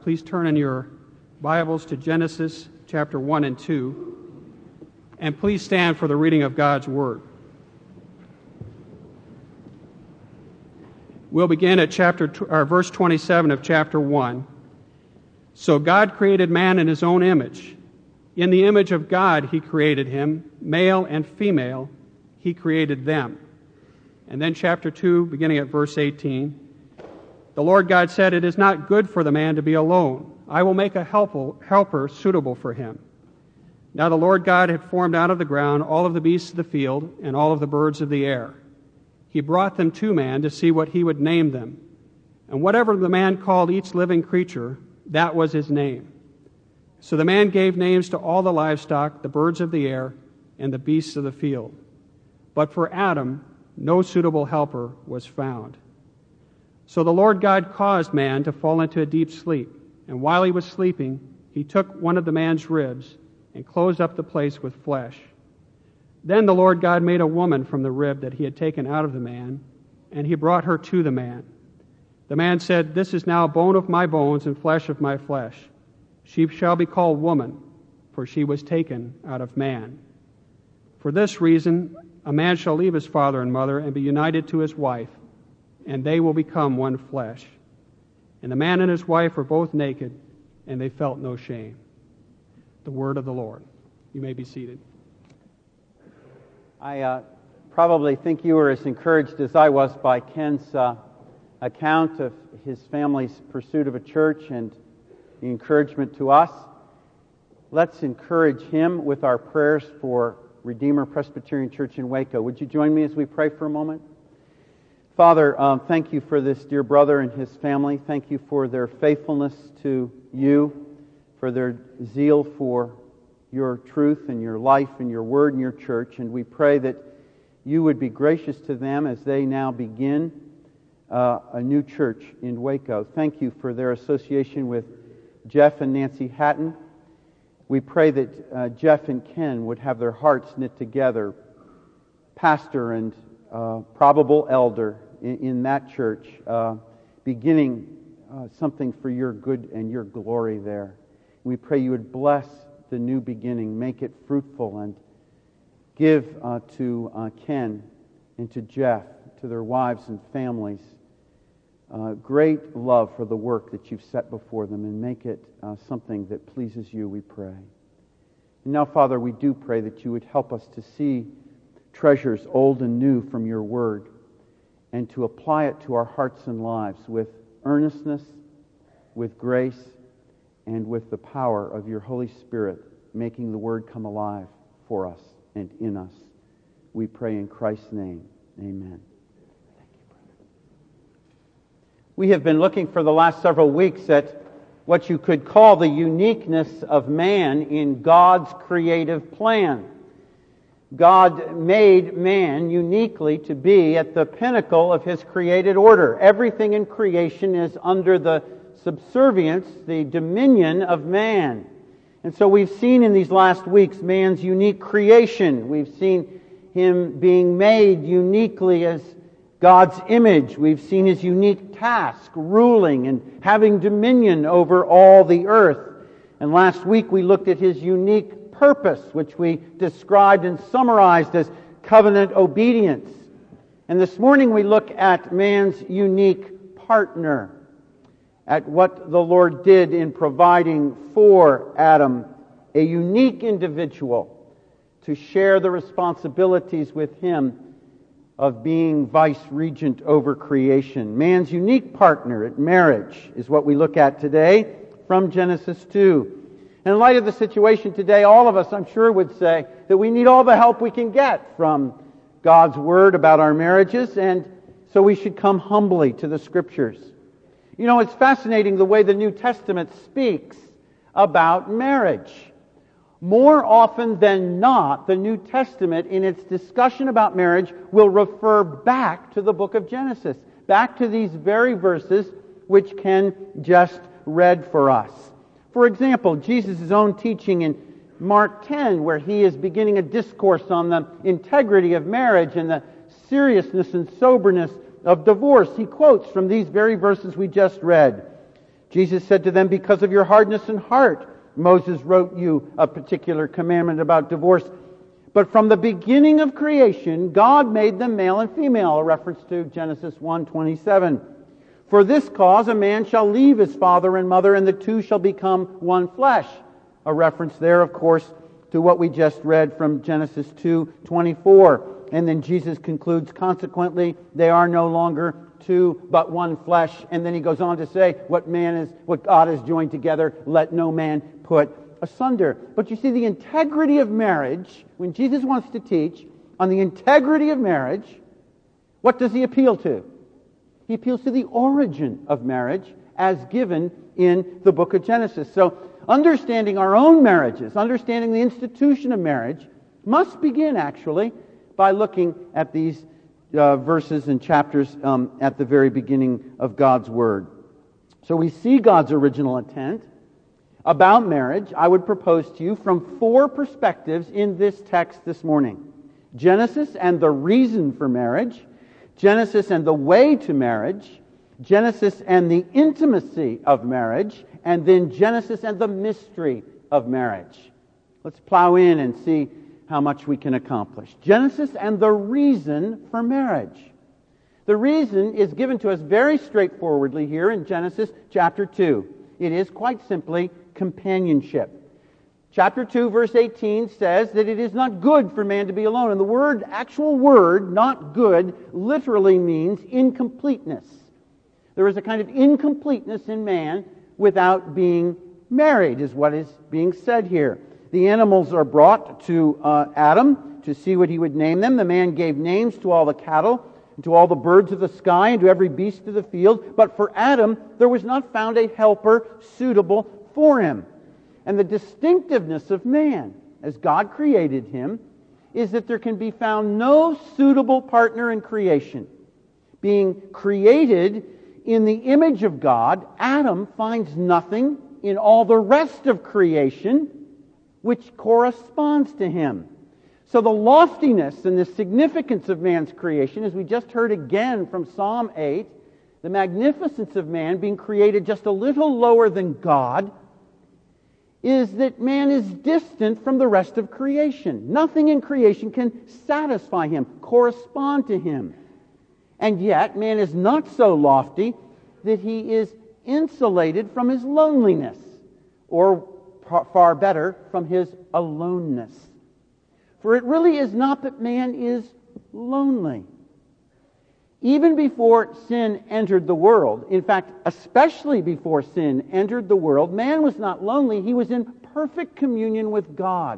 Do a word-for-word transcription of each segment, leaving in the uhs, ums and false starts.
Please turn in your Bibles to Genesis chapter one and two, and please stand for the reading of God's Word. We'll begin at chapter or verse twenty-seven of chapter one. So God created man in his own image. In the image of God he created him, male and female, he created them. And then chapter two, beginning at verse eighteen. The Lord God said, "It is not good for the man to be alone. I will make a helper suitable for him." Now the Lord God had formed out of the ground all of the beasts of the field and all of the birds of the air. He brought them to man to see what he would name them. And whatever the man called each living creature, that was his name. So the man gave names to all the livestock, the birds of the air, and the beasts of the field. But for Adam, no suitable helper was found. So the Lord God caused man to fall into a deep sleep, and while he was sleeping, he took one of the man's ribs and closed up the place with flesh. Then the Lord God made a woman from the rib that he had taken out of the man, and he brought her to the man. The man said, "This is now bone of my bones and flesh of my flesh. She shall be called woman, for she was taken out of man. For this reason, a man shall leave his father and mother and be united to his wife, and they will become one flesh. And the man and his wife were both naked, and they felt no shame." The word of the Lord. You may be seated. I uh, probably think you were as encouraged as I was by Ken's uh, account of his family's pursuit of a church and the encouragement to us. Let's encourage him with our prayers for Redeemer Presbyterian Church in Waco. Would you join me as we pray for a moment? Father, um, thank you for this dear brother and his family. Thank you for their faithfulness to you, for their zeal for your truth and your life and your word and your church. And we pray that you would be gracious to them as they now begin uh, a new church in Waco. Thank you for their association with Jeff and Nancy Hatton. We pray that uh, Jeff and Ken would have their hearts knit together, pastor and uh, probable elder in, in that church, uh, beginning uh, something for your good and your glory there. We pray you would bless the new beginning, make it fruitful, and give uh, to uh, Ken and to Jeff, to their wives and families, uh, great love for the work that you've set before them, and make it uh, something that pleases you, we pray. And now, Father, we do pray that you would help us to see treasures old and new from your word, and to apply it to our hearts and lives with earnestness, with grace, and with the power of your Holy Spirit, making the word come alive for us and in us. We pray in Christ's name. Amen. Thank you, brother. We have been looking for the last several weeks at what you could call the uniqueness of man in God's creative plan. God made man uniquely to be at the pinnacle of His created order. Everything in creation is under the subservience, the dominion of man. And so we've seen in these last weeks man's unique creation. We've seen him being made uniquely as God's image. We've seen his unique task, ruling and having dominion over all the earth. And last week we looked at his unique purpose, which we described and summarized as covenant obedience. And this morning we look at man's unique partner, at what the Lord did in providing for Adam a unique individual to share the responsibilities with him of being vice-regent over creation. Man's unique partner at marriage is what we look at today from Genesis two. And in light of the situation today, all of us, I'm sure, would say that we need all the help we can get from God's Word about our marriages, and so we should come humbly to the Scriptures. You know, it's fascinating the way the New Testament speaks about marriage. More often than not, the New Testament, in its discussion about marriage, will refer back to the book of Genesis, back to these very verses which Ken just read for us. For example, Jesus' own teaching in Mark ten, where he is beginning a discourse on the integrity of marriage and the seriousness and soberness of divorce. He quotes from these very verses we just read. Jesus said to them, because of your hardness in heart, Moses wrote you a particular commandment about divorce. But from the beginning of creation, God made them male and female, a reference to Genesis one twenty-seven. For this cause a man shall leave his father and mother, and the two shall become one flesh. A reference there, of course, to what we just read from Genesis two twenty-four. And then Jesus concludes, consequently, they are no longer two, but one flesh. And then he goes on to say, what man is, what God has joined together, let no man put asunder. But you see, the integrity of marriage, when Jesus wants to teach on the integrity of marriage, what does he appeal to? He appeals to the origin of marriage as given in the book of Genesis. So, understanding our own marriages, understanding the institution of marriage, must begin, actually, by looking at these uh, verses and chapters um, at the very beginning of God's Word. So we see God's original intent about marriage, I would propose to you, from four perspectives in this text this morning. Genesis and the reason for marriage, Genesis and the way to marriage, Genesis and the intimacy of marriage, and then Genesis and the mystery of marriage. Let's plow in and see how much we can accomplish. Genesis and the reason for marriage. The reason is given to us very straightforwardly here in Genesis chapter two. It is quite simply companionship. Chapter two, verse eighteen says that it is not good for man to be alone. And the word, actual word, not good, literally means incompleteness. There is a kind of incompleteness in man without being married, is what is being said here. The animals are brought to uh, Adam to see what he would name them. The man gave names to all the cattle, and to all the birds of the sky, and to every beast of the field. But for Adam, there was not found a helper suitable for him. And the distinctiveness of man, as God created him, is that there can be found no suitable partner in creation. Being created in the image of God, Adam finds nothing in all the rest of creation which corresponds to him. So the loftiness and the significance of man's creation, as we just heard again from Psalm eight, the magnificence of man being created just a little lower than God, is that man is distant from the rest of creation. Nothing in creation can satisfy him, correspond to him. And yet, man is not so lofty that he is insulated from his loneliness, or far better, from his aloneness. For it really is not that man is lonely. Even before sin entered the world, in fact, especially before sin entered the world, man was not lonely. He was in perfect communion with God.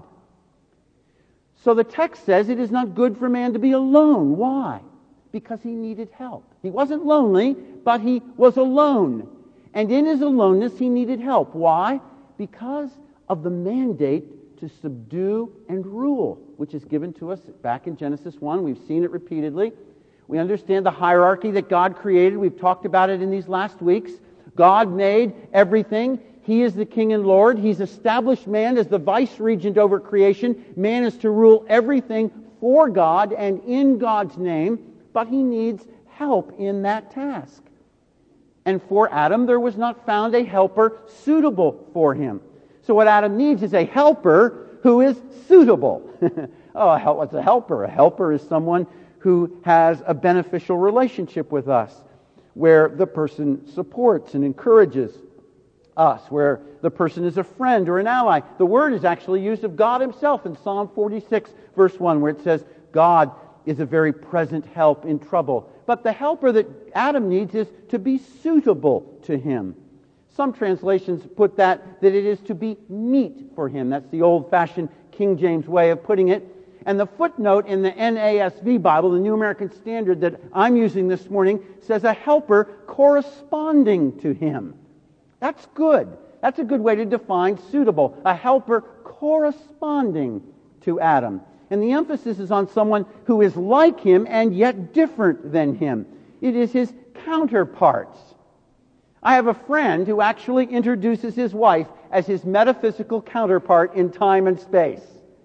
So the text says it is not good for man to be alone. Why? Because he needed help. He wasn't lonely, but he was alone. And in his aloneness, he needed help. Why? Because of the mandate to subdue and rule, which is given to us back in Genesis one. We've seen it repeatedly. We understand the hierarchy that God created. We've talked about it in these last weeks. God made everything. He is the King and Lord. He's established man as the vice-regent over creation. Man is to rule everything for God and in God's name, but he needs help in that task. And for Adam, there was not found a helper suitable for him. So what Adam needs is a helper who is suitable. Oh, what's a helper? A helper is someone who has a beneficial relationship with us, where the person supports and encourages us, where the person is a friend or an ally. The word is actually used of God himself in Psalm forty-six, verse one, where it says, God is a very present help in trouble. But the helper that Adam needs is to be suitable to him. Some translations put that, that it is to be meet for him. That's the old-fashioned King James way of putting it. And the footnote in the N A S B Bible, the New American Standard that I'm using this morning, says a helper corresponding to him. That's good. That's a good way to define suitable. A helper corresponding to Adam. And the emphasis is on someone who is like him and yet different than him. It is his counterparts. I have a friend who actually introduces his wife as his metaphysical counterpart in time and space.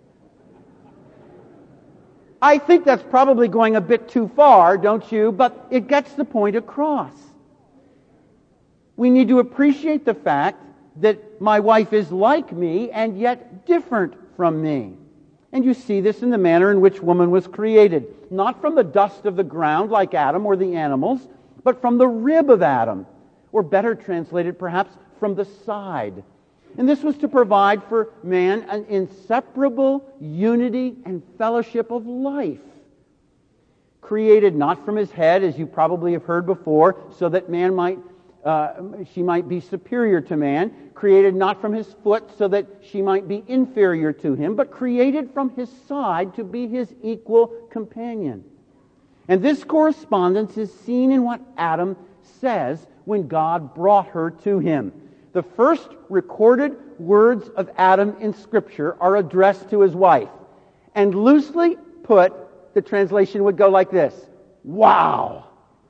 I think that's probably going a bit too far, don't you? But it gets the point across. We need to appreciate the fact that my wife is like me and yet different from me. And you see this in the manner in which woman was created. Not from the dust of the ground like Adam or the animals, but from the rib of Adam. Or better translated, perhaps, from the side. And this was to provide for man an inseparable unity and fellowship of life. Created not from his head, as you probably have heard before, so that man might, uh, she might be superior to man. Created not from his foot, so that she might be inferior to him, but created from his side to be his equal companion. And this correspondence is seen in what Adam says when God brought her to him. The first recorded words of Adam in Scripture are addressed to his wife. And loosely put, the translation would go like this: "Wow!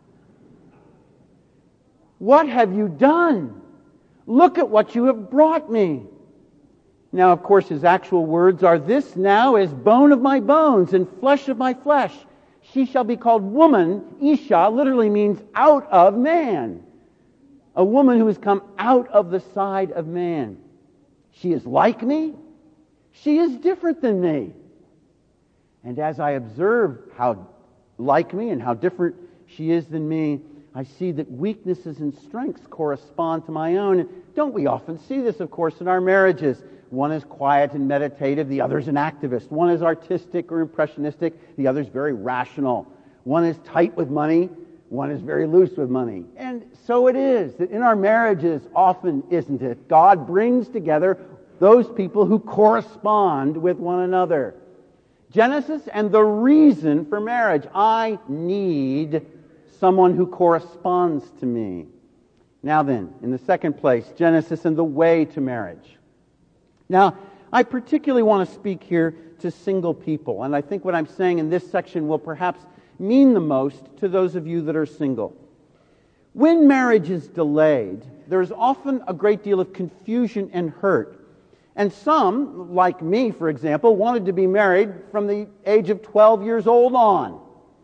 What have you done? Look at what you have brought me." Now, of course, his actual words are, "This now is bone of my bones and flesh of my flesh. She shall be called woman." Isha literally means out of man. A woman who has come out of the side of man. She is like me. She is different than me. And as I observe how like me and how different she is than me, I see that weaknesses and strengths correspond to my own. And don't we often see this, of course, in our marriages? One is quiet and meditative, the other is an activist. One is artistic or impressionistic, the other is very rational. One is tight with money, one is very loose with money. And so it is that in our marriages, often, isn't it, God brings together those people who correspond with one another. Genesis and the reason for marriage. I need someone who corresponds to me. Now then, in the second place, Genesis and the way to marriage. Now, I particularly want to speak here to single people, and I think what I'm saying in this section will perhaps mean the most to those of you that are single. When marriage is delayed, there's often a great deal of confusion and hurt. And some, like me, for example, wanted to be married from the age of twelve years old on.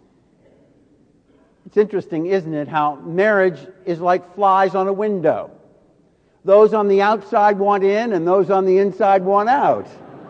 It's interesting, isn't it, how marriage is like flies on a window. Those on the outside want in, and those on the inside want out.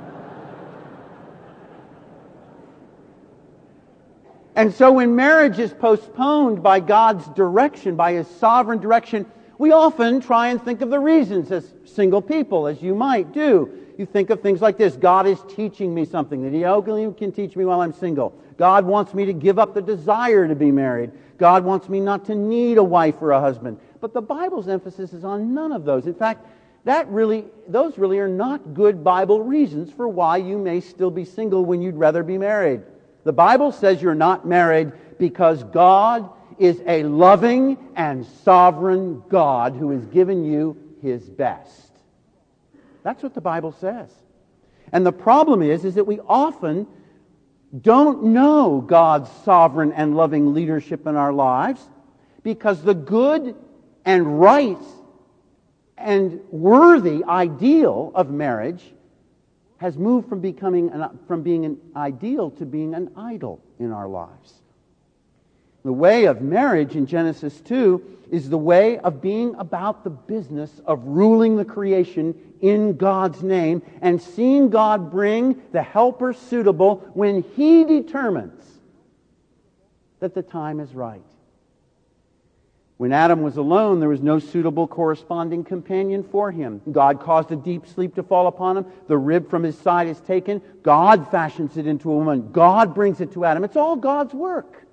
And so when marriage is postponed by God's direction, by His sovereign direction, we often try and think of the reasons as single people, as you might do. You think of things like this: God is teaching me something that He only can teach me while I'm single. God wants me to give up the desire to be married. God wants me not to need a wife or a husband. But the Bible's emphasis is on none of those. In fact, that really, those really are not good Bible reasons for why you may still be single when you'd rather be married. The Bible says you're not married because God is a loving and sovereign God who has given you His best. That's what the Bible says. And the problem is, is that we often don't know God's sovereign and loving leadership in our lives because the good and right and worthy ideal of marriage has moved from becoming an, from being an ideal to being an idol in our lives. The way of marriage in Genesis two is the way of being about the business of ruling the creation in God's name and seeing God bring the helper suitable when He determines that the time is right. When Adam was alone, there was no suitable corresponding companion for him. God caused a deep sleep to fall upon him. The rib from his side is taken. God fashions it into a woman. God brings it to Adam. It's all God's work.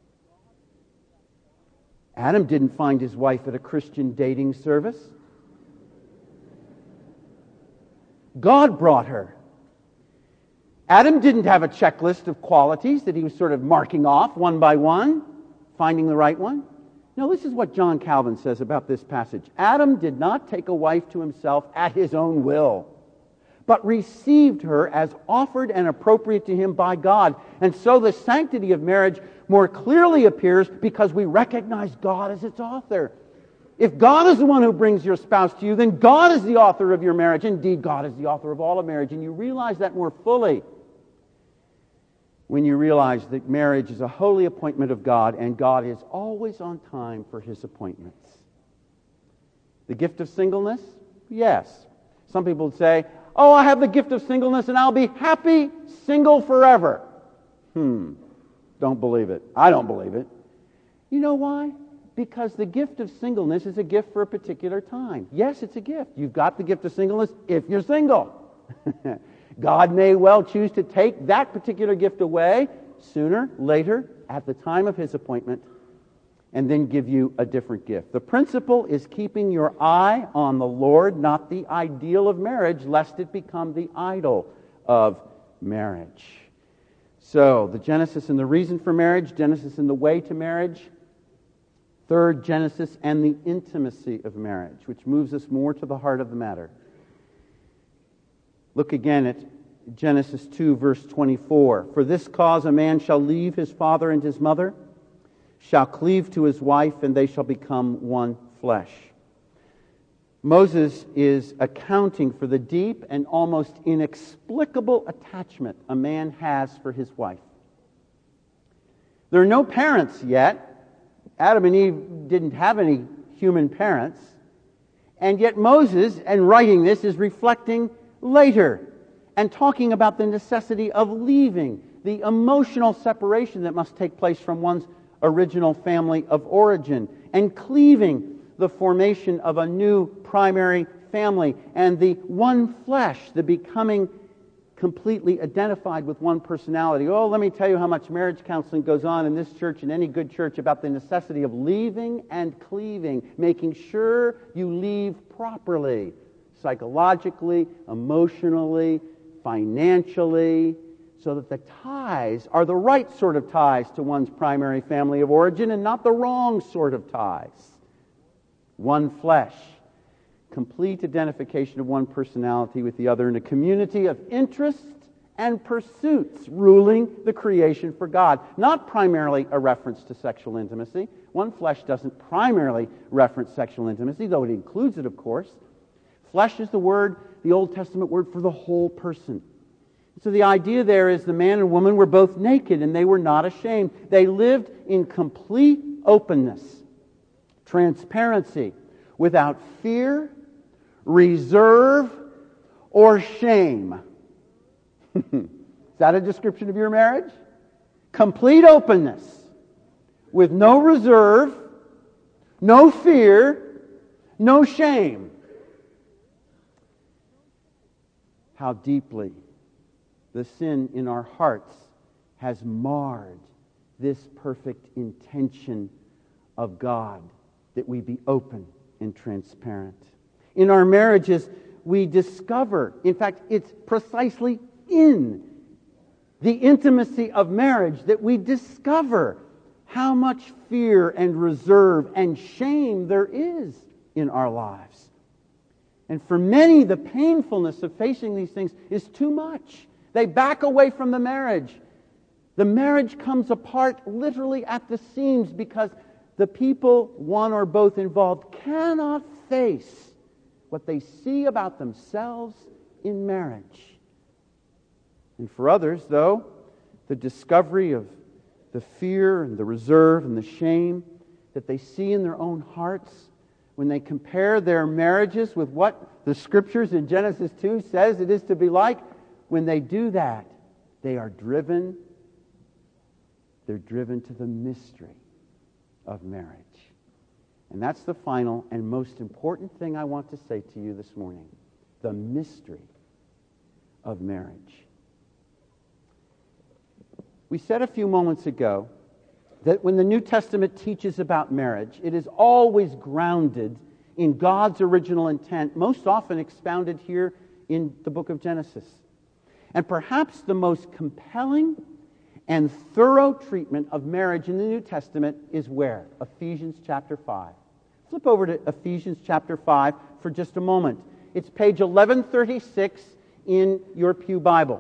Adam didn't find his wife at a Christian dating service. God brought her. Adam didn't have a checklist of qualities that he was sort of marking off one by one, finding the right one. Now, this is what John Calvin says about this passage. Adam did not take a wife to himself at his own will, but received her as offered and appropriate to him by God. And so the sanctity of marriage more clearly appears because we recognize God as its author. If God is the one who brings your spouse to you, then God is the author of your marriage. Indeed, God is the author of all of marriage, and you realize that more fully when you realize that marriage is a holy appointment of God, and God is always on time for His appointments. The gift of singleness? Yes. Some people would say, oh, I have the gift of singleness and I'll be happy single forever. Hmm. Don't believe it. I don't believe it. You know why? Because the gift of singleness is a gift for a particular time. Yes, it's a gift. You've got the gift of singleness if you're single. God may well choose to take that particular gift away sooner, later, at the time of His appointment, and then give you a different gift. The principle is keeping your eye on the Lord, not the ideal of marriage, lest it become the idol of marriage. So, the Genesis and the reason for marriage, Genesis and the way to marriage. Third, Genesis and the intimacy of marriage, which moves us more to the heart of the matter. Look again at Genesis two, verse twenty-four. For this cause a man shall leave his father and his mother, shall cleave to his wife, and they shall become one flesh. Moses is accounting for the deep and almost inexplicable attachment a man has for his wife. There are no parents yet. Adam and Eve didn't have any human parents. And yet Moses, in writing this, is reflecting later and talking about the necessity of leaving, the emotional separation that must take place from one's original family of origin, and cleaving, the formation of a new primary family, and the one flesh, the becoming completely identified with one personality. Oh, let me tell you how much marriage counseling goes on in this church and any good church about the necessity of leaving and cleaving, making sure you leave properly, psychologically, emotionally, financially, so that the ties are the right sort of ties to one's primary family of origin and not the wrong sort of ties. One flesh. Complete identification of one personality with the other in a community of interests and pursuits ruling the creation for God. Not primarily a reference to sexual intimacy. One flesh doesn't primarily reference sexual intimacy, though it includes it, of course. Flesh is the word, the Old Testament word for the whole person. So the idea there is the man and woman were both naked and they were not ashamed. They lived in complete openness, transparency, without fear, reserve, or shame. Is that a description of your marriage? Complete openness, with no reserve, no fear, no shame. How deeply the sin in our hearts has marred this perfect intention of God, that we be open and transparent. In our marriages, we discover, in fact, it's precisely in the intimacy of marriage that we discover how much fear and reserve and shame there is in our lives. And for many, the painfulness of facing these things is too much. They back away from the marriage. The marriage comes apart literally at the seams because the people, one or both involved, cannot face what they see about themselves in marriage. And for others, though, the discovery of the fear and the reserve and the shame that they see in their own hearts when they compare their marriages with what the Scriptures in Genesis two says it is to be like, when they do that, they are driven, they're driven to the mystery of marriage. And that's the final and most important thing I want to say to you this morning. The mystery of marriage. We said a few moments ago that when the New Testament teaches about marriage, it is always grounded in God's original intent, most often expounded here in the book of Genesis. And perhaps the most compelling and thorough treatment of marriage in the New Testament is where? Ephesians chapter five. Flip over to Ephesians chapter five for just a moment. It's page eleven thirty-six in your Pew Bible.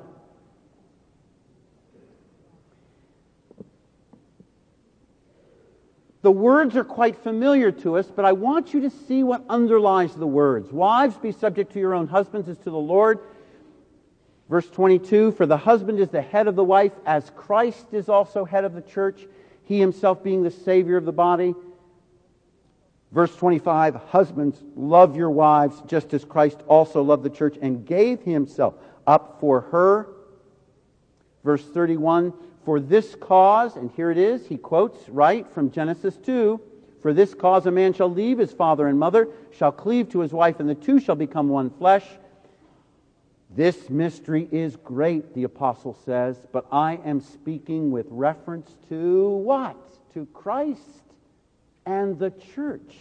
The words are quite familiar to us, but I want you to see what underlies the words. Wives, be subject to your own husbands as to the Lord. Verse twenty-two, for the husband is the head of the wife, as Christ is also head of the church, he himself being the Savior of the body. Verse twenty-five, husbands, love your wives just as Christ also loved the church and gave himself up for her. Verse thirty-one, for this cause, and here it is, he quotes right from Genesis two, for this cause a man shall leave his father and mother, shall cleave to his wife, and the two shall become one flesh. This mystery is great, the apostle says, but I am speaking with reference to what? To Christ and the church.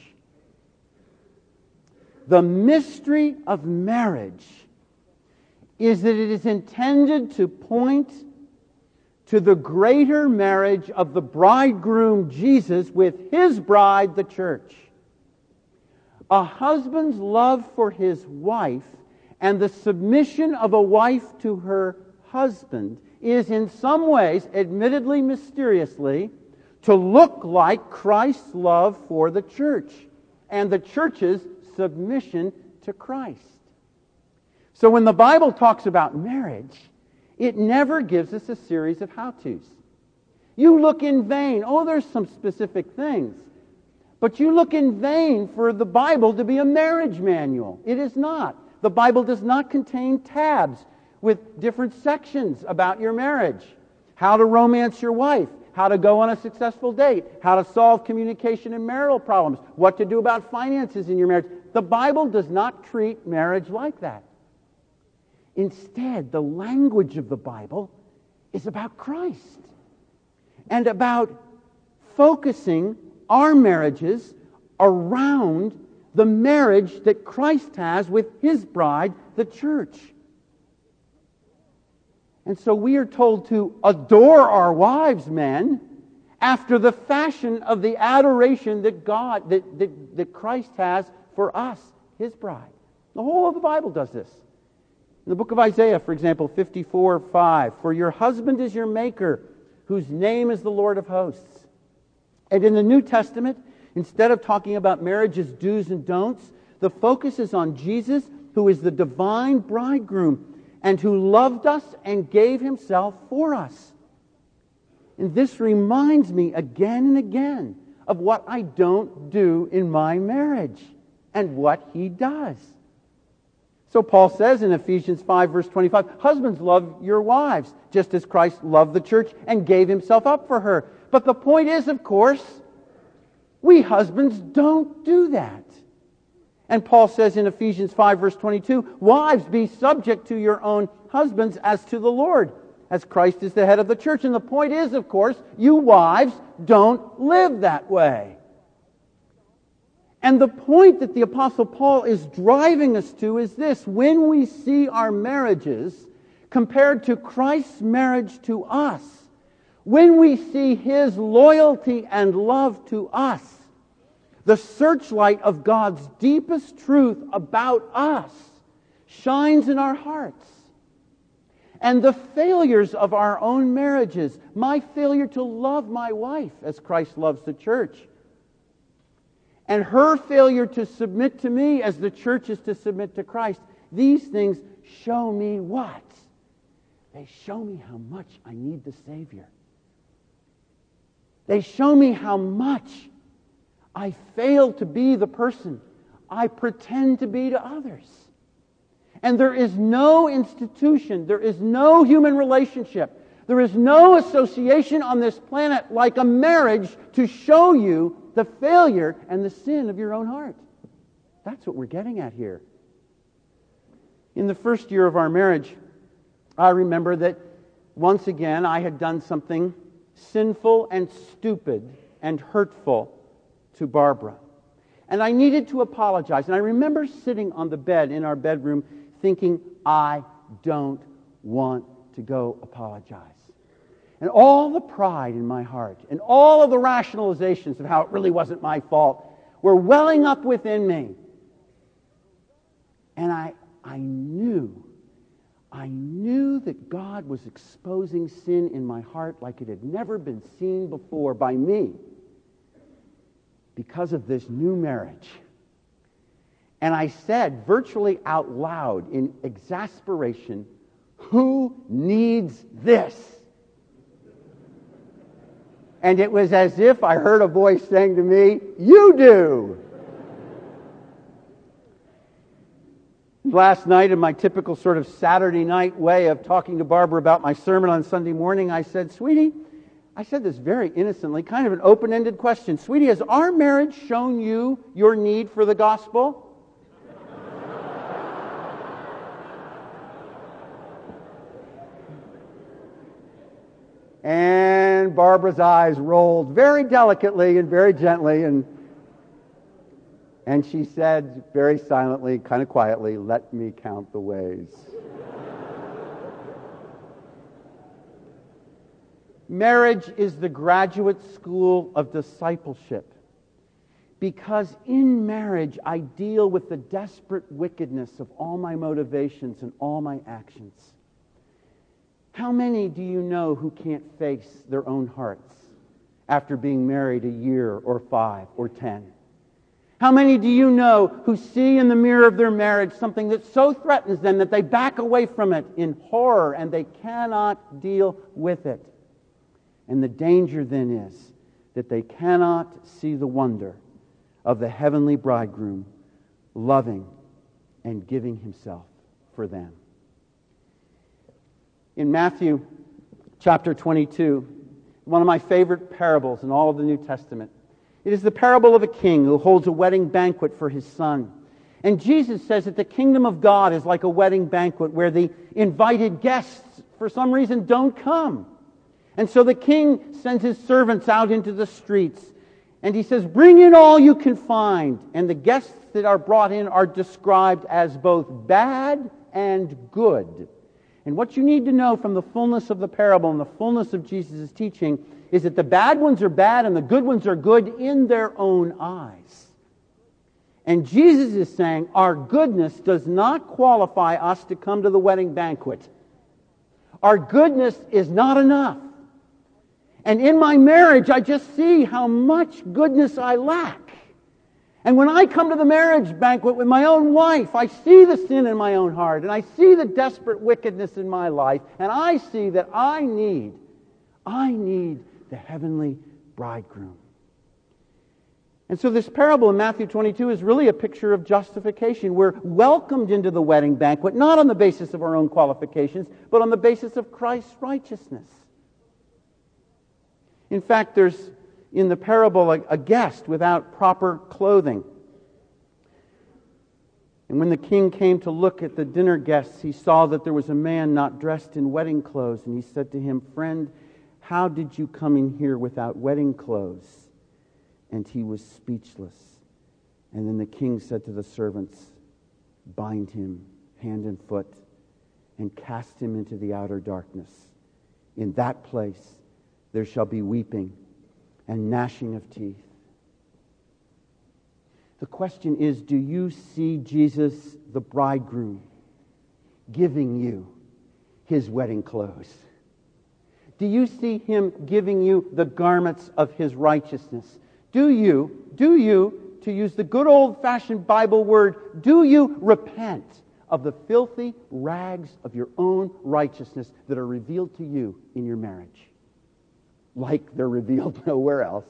The mystery of marriage is that it is intended to point to the greater marriage of the bridegroom Jesus with his bride, the church. A husband's love for his wife and the submission of a wife to her husband is in some ways, admittedly mysteriously, to look like Christ's love for the church and the church's submission to Christ. So when the Bible talks about marriage, it never gives us a series of how-tos. You look in vain. Oh, there's some specific things. But you look in vain for the Bible to be a marriage manual. It is not. The Bible does not contain tabs with different sections about your marriage. How to romance your wife. How to go on a successful date. How to solve communication and marital problems. What to do about finances in your marriage. The Bible does not treat marriage like that. Instead, the language of the Bible is about Christ and about focusing our marriages around the marriage that Christ has with his bride, the church. And so we are told to adore our wives, men, after the fashion of the adoration that God, that, that, that Christ has for us, his bride. The whole of the Bible does this. In the book of Isaiah, for example, fifty-four five, for your husband is your maker, whose name is the Lord of hosts. And in the New Testament, instead of talking about marriage's do's and don'ts, the focus is on Jesus, who is the divine bridegroom, and who loved us and gave himself for us. And this reminds me again and again of what I don't do in my marriage and what he does. So Paul says in Ephesians five, verse twenty-five, husbands, love your wives, just as Christ loved the church and gave himself up for her. But the point is, of course, we husbands don't do that. And Paul says in Ephesians five, verse twenty-two, wives, be subject to your own husbands as to the Lord, as Christ is the head of the church. And the point is, of course, you wives don't live that way. And the point that the Apostle Paul is driving us to is this: when we see our marriages compared to Christ's marriage to us, when we see his loyalty and love to us, the searchlight of God's deepest truth about us shines in our hearts. And the failures of our own marriages, my failure to love my wife as Christ loves the church, and her failure to submit to me as the church is to submit to Christ, these things show me what? They show me how much I need the Savior. They show me how much I fail to be the person I pretend to be to others. And there is no institution, there is no human relationship, there is no association on this planet like a marriage to show you the failure and the sin of your own heart. That's what we're getting at here. In the first year of our marriage, I remember that once again I had done something sinful and stupid and hurtful to Barbara. And I needed to apologize. And I remember sitting on the bed in our bedroom thinking, I don't want to go apologize. And all the pride in my heart and all of the rationalizations of how it really wasn't my fault were welling up within me. And I, I knew, I knew that God was exposing sin in my heart like it had never been seen before by me because of this new marriage. And I said virtually out loud in exasperation, who needs this? And it was as if I heard a voice saying to me, you do. Last night, in my typical sort of Saturday night way of talking to Barbara about my sermon on Sunday morning, I said, "Sweetie," I said this very innocently, kind of an open-ended question. "Sweetie, has our marriage shown you your need for the gospel?" And Barbara's eyes rolled very delicately and very gently, and and she said very silently, kind of quietly, "Let me count the ways." Marriage is the graduate school of discipleship, because in marriage I deal with the desperate wickedness of all my motivations and all my actions. How many do you know who can't face their own hearts after being married a year or five or ten? How many do you know who see in the mirror of their marriage something that so threatens them that they back away from it in horror and they cannot deal with it? And the danger then is that they cannot see the wonder of the heavenly bridegroom loving and giving himself for them. In Matthew chapter twenty-two, one of my favorite parables in all of the New Testament, it is the parable of a king who holds a wedding banquet for his son. And Jesus says that the kingdom of God is like a wedding banquet where the invited guests, for some reason, don't come. And so the king sends his servants out into the streets, and he says, "Bring in all you can find." And the guests that are brought in are described as both bad and good. And what you need to know from the fullness of the parable and the fullness of Jesus' teaching is that the bad ones are bad and the good ones are good in their own eyes. And Jesus is saying our goodness does not qualify us to come to the wedding banquet. Our goodness is not enough. And in my marriage, I just see how much goodness I lack. And when I come to the marriage banquet with my own wife, I see the sin in my own heart, and I see the desperate wickedness in my life, and I see that I need, I need the heavenly bridegroom. And so this parable in Matthew twenty-two is really a picture of justification. We're welcomed into the wedding banquet, not on the basis of our own qualifications, but on the basis of Christ's righteousness. In fact, there's in the parable a, a guest without proper clothing. And when the king came to look at the dinner guests, he saw that there was a man not dressed in wedding clothes. And he said to him, "Friend, how did you come in here without wedding clothes?" And he was speechless. And then the king said to the servants, "Bind him hand and foot and cast him into the outer darkness. In that place there shall be weeping and gnashing of teeth." The question is, do you see Jesus, the bridegroom, giving you his wedding clothes? Do you see him giving you the garments of his righteousness? Do you, do you, to use the good old-fashioned Bible word, do you repent of the filthy rags of your own righteousness that are revealed to you in your marriage, like they're revealed nowhere else?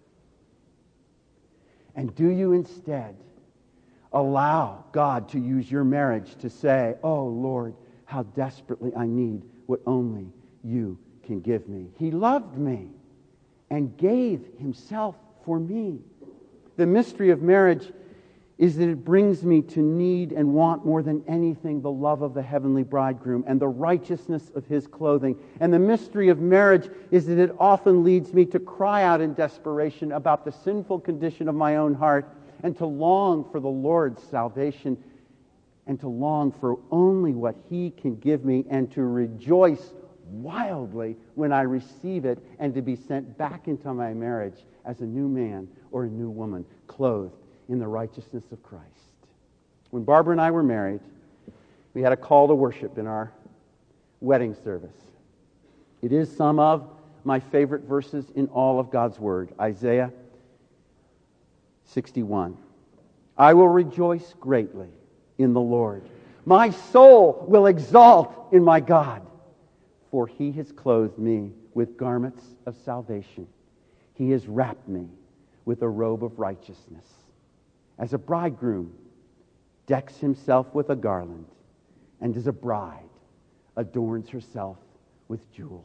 And do you instead allow God to use your marriage to say, "Oh Lord, how desperately I need what only you can give me. He loved me and gave himself for me." The mystery of marriage is that it brings me to need and want more than anything the love of the heavenly bridegroom and the righteousness of his clothing. And the mystery of marriage is that it often leads me to cry out in desperation about the sinful condition of my own heart and to long for the Lord's salvation and to long for only what he can give me and to rejoice wildly when I receive it and to be sent back into my marriage as a new man or a new woman clothed in the righteousness of Christ. When Barbara and I were married, we had a call to worship in our wedding service. It is some of my favorite verses in all of God's Word. Isaiah sixty-one. "I will rejoice greatly in the Lord. My soul will exalt in my God, for he has clothed me with garments of salvation. He has wrapped me with a robe of righteousness. As a bridegroom decks himself with a garland, and as a bride adorns herself with jewels.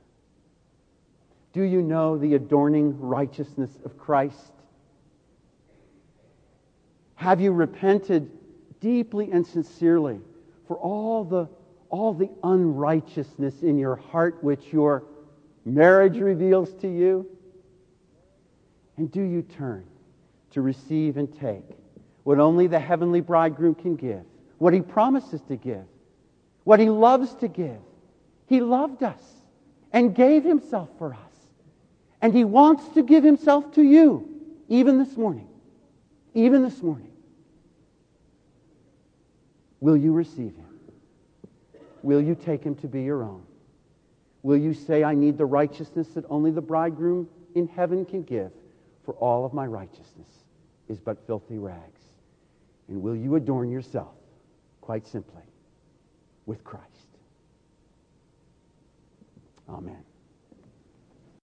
Do you know the adorning righteousness of Christ? Have you repented deeply and sincerely for all the, all the unrighteousness in your heart which your marriage reveals to you? And do you turn to receive and take what only the heavenly bridegroom can give, what he promises to give, what he loves to give? He loved us and gave himself for us. And he wants to give himself to you, even this morning. Even this morning. Will you receive him? Will you take him to be your own? Will you say, I need the righteousness that only the bridegroom in heaven can give, for all of my righteousness is but filthy rags? And will you adorn yourself, quite simply, with Christ? Amen.